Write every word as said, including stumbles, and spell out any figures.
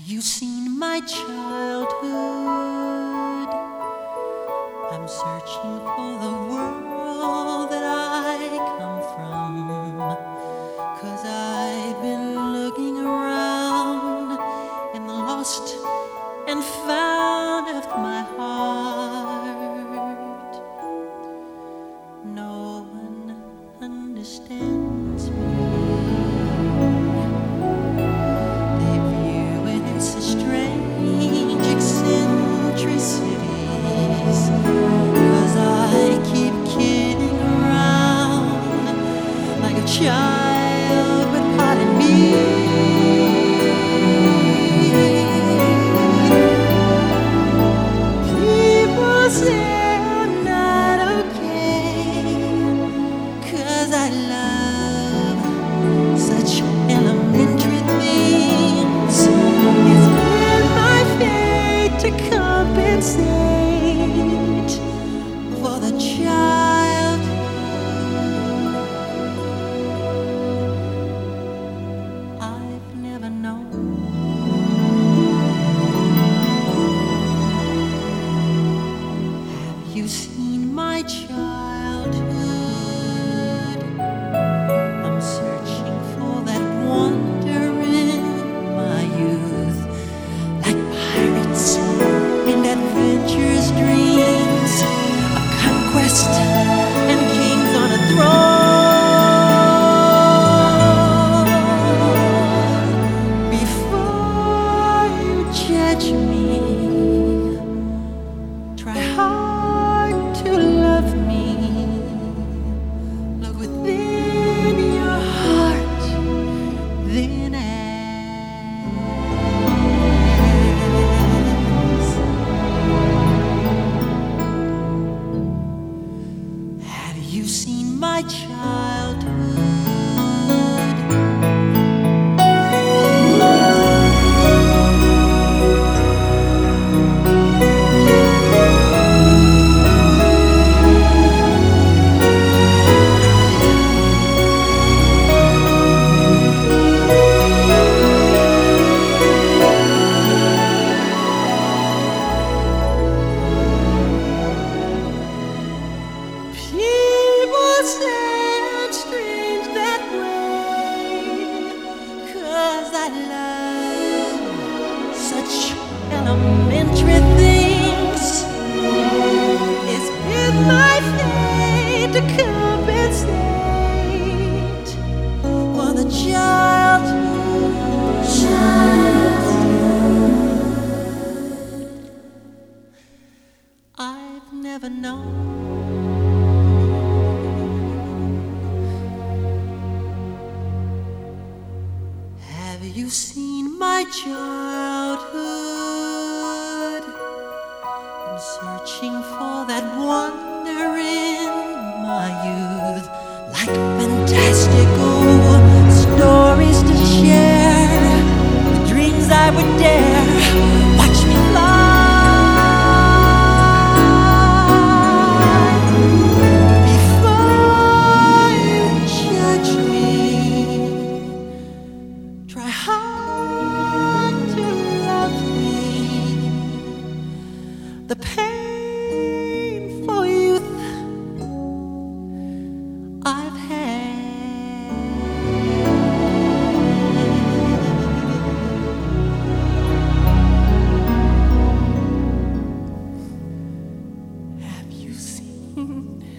you seen my childhood? I'm searching for the world that I come from, 'cause I've been looking around in the lost and found of my heart. No one understands me. They view it as a strange eccentricities, 'cause I keep kidding around like a child with pot and meat. People say I'm not okay, 'cause I love such elementary things. It's been my fate to compensate for the child I've never known. Have you seen my childhood? I'm searching for that wonder in my youth, like pirates in adventurous dreams of conquest and kings on a throne. Before you judge me, try hard to love me. Look within your heart, then ask. Have you seen my childhood? People say I'm strange that way, 'cause I love such elementary things. It's been my fate to compensate for the child I've never known. Have you seen my childhood? I'm searching for that wonder in my youth, like fantastical stories to share, the dreams I would dare. Watch me fly. Before you judge me, try hard to love me. The painful youth I've had. Have you seen